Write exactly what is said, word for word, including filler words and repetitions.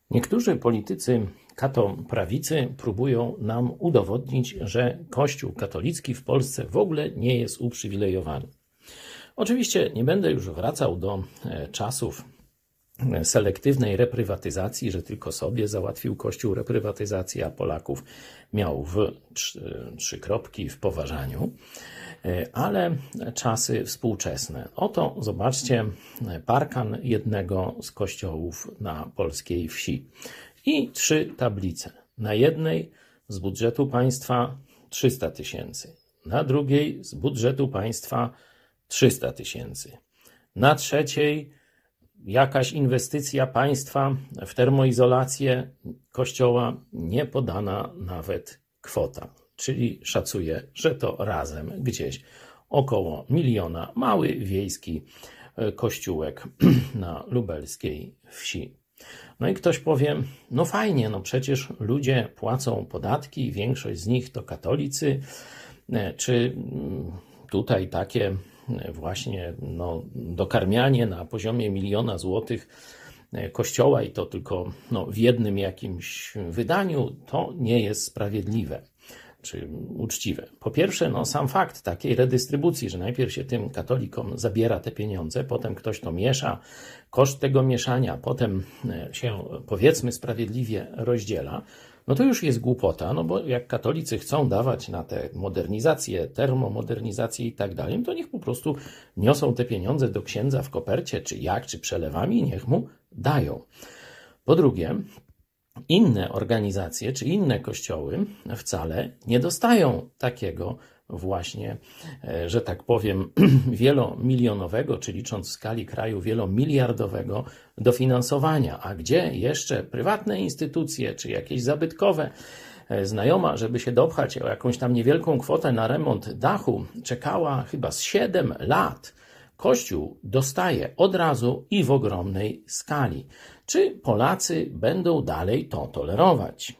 Niektórzy politycy kato-prawicy próbują nam udowodnić, że Kościół katolicki w Polsce w ogóle nie jest uprzywilejowany. Oczywiście nie będę już wracał do czasów selektywnej reprywatyzacji, że tylko sobie załatwił Kościół reprywatyzację, a Polaków miał w trzy, trzy kropki w poważaniu. Ale czasy współczesne. Oto zobaczcie parkan jednego z kościołów na polskiej wsi i trzy tablice. Na jednej z budżetu państwa trzysta tysięcy, na drugiej z budżetu państwa trzysta tysięcy, na trzeciej jakaś inwestycja państwa w termoizolację kościoła, nie podana nawet kwota. Czyli szacuję, że to razem gdzieś około miliona, mały wiejski kościółek na lubelskiej wsi. No i ktoś powie, no fajnie, no przecież ludzie płacą podatki, większość z nich to katolicy, czy tutaj takie właśnie no, dokarmianie na poziomie miliona złotych kościoła i to tylko no, w jednym jakimś wydaniu, to nie jest sprawiedliwe czy uczciwe. Po pierwsze, no, sam fakt takiej redystrybucji, że najpierw się tym katolikom zabiera te pieniądze, potem ktoś to miesza, koszt tego mieszania, potem się powiedzmy sprawiedliwie rozdziela, no to już jest głupota, no bo jak katolicy chcą dawać na te modernizacje, termomodernizacje i tak dalej, to niech po prostu niosą te pieniądze do księdza w kopercie, czy jak, czy przelewami, niech mu dają. Po drugie, inne organizacje czy inne kościoły wcale nie dostają takiego właśnie, że tak powiem, wielomilionowego, czy licząc w skali kraju wielomiliardowego dofinansowania. A gdzie jeszcze prywatne instytucje, czy jakieś zabytkowe, znajoma, żeby się dopchać o jakąś tam niewielką kwotę na remont dachu, czekała chyba z siedem lat. Kościół dostaje od razu i w ogromnej skali. Czy Polacy będą dalej to tolerować?